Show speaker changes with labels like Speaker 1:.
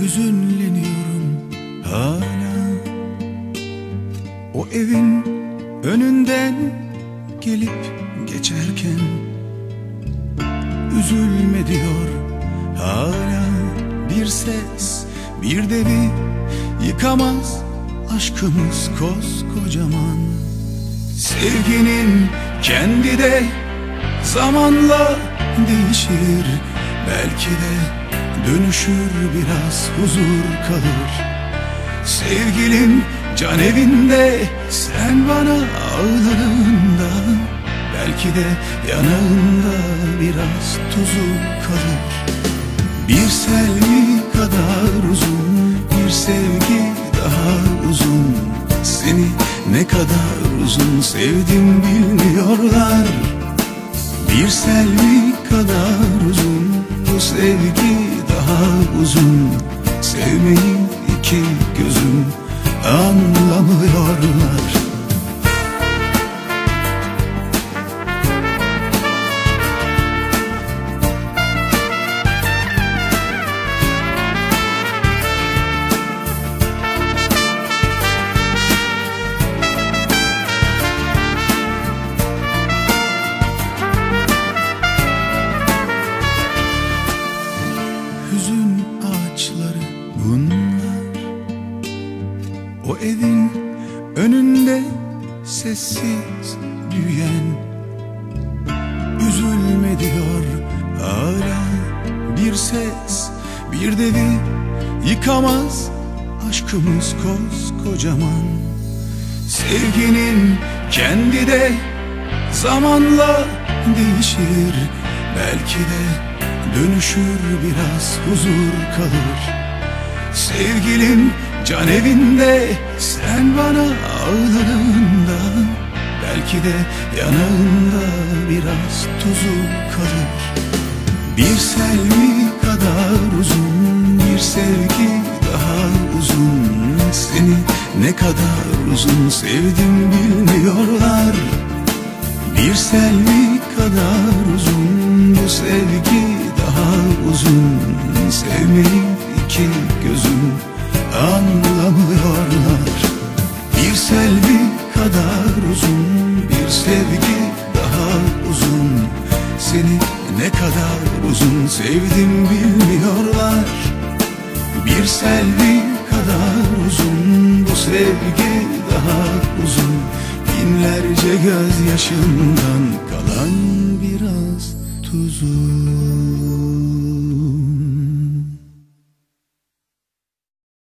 Speaker 1: Hüzünleniyorum hala. O evin önünden gelip geçerken üzülme diyor hala. Bir ses, bir devi yıkamaz aşkımız koskocaman. Sevginin kendi de zamanla değişir. Belki de dönüşür, biraz huzur kalır. Sevgilim can evinde, sen bana ağladığında belki de yanağında biraz tuzu kalır. Bir selvi kadar uzun, bir sevgi daha uzun. Seni ne kadar uzun sevdim bilmiyorlar. Bir selvi kadar uzun, bu sevgi daha uzun. Sevmeyi iki gözüm anlamıyorlar. Hüzün ağaçları bunlar, o evin önünde sessiz büyüyen. Üzülme diyor hala. Bir ses, bir devi yıkamaz aşkımız koskocaman. Sevginin kendi de zamanla değişir. Belki de dönüşür, biraz huzur kalır. Sevgilim can evinde, sen bana ağladığında belki de yanağında biraz tuzu kalır. Bir selvi kadar uzun, bir sevgi daha uzun. Seni ne kadar uzun sevdim bilmiyorlar. Bir selvi kadar uzun, bu sevgi daha uzun. Sevmeyi iki gözüm anlamıyorlar. Bir selvi kadar uzun, bir sevgi daha uzun. Seni ne kadar uzun sevdim bilmiyorlar. Bir selvi kadar uzun, bu sevgi daha uzun. Binlerce gözyaşımdan kalan